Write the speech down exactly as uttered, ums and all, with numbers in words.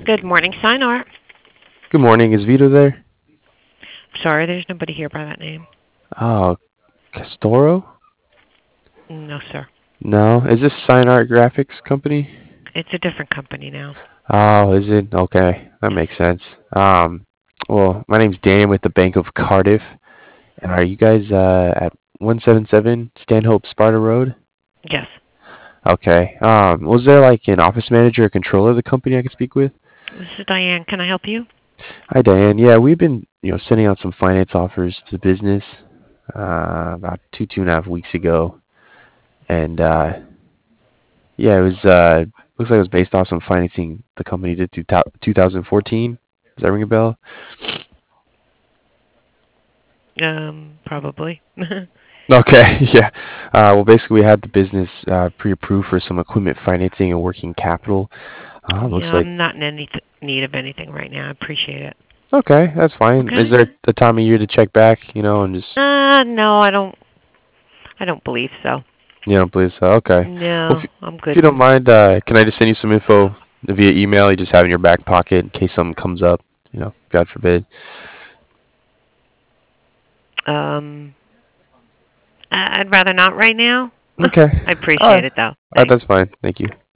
Good morning, Sinar. Good morning. Is Vito there? Sorry, there's nobody here by that name. Oh, Castoro? No, sir. No. Is this Sign Art Graphics Company? It's a different company now. Oh, is it? Okay, that Yes. makes sense. Um, well, my name's Dan with the Bank of Cardiff. And are you guys uh, at one seven seven Stanhope Sparta Road? Yes. Okay. Um, was there like an office manager or controller of the company I could speak with? This is Diane. Can I help you? Hi, Diane. Yeah, we've been, you know, sending out some finance offers to the business uh, about two, two and a half weeks ago. And uh, yeah, it was uh looks like it was based off some financing the company did through two thousand fourteen. Does that ring a bell? Um, probably. Okay, yeah. Uh, well, basically, we had the business uh, pre-approved for some equipment financing and working capital. Uh, looks Yeah, like I'm not in any th- need of anything right now. I appreciate it. okay, that's fine. Is Okay. there a time of year to check back? You know, and just Uh, no, I don't. I don't believe so. you know, please. Uh, okay. Well, if, No, you- I'm if good. you don't mind, uh, can I just send you some info via email? You just have in your back pocket in case something comes up. You know, God forbid. Um, I- I'd rather not right now. Okay. I All appreciate right. it though. All right, Thanks. that's fine. Thank you.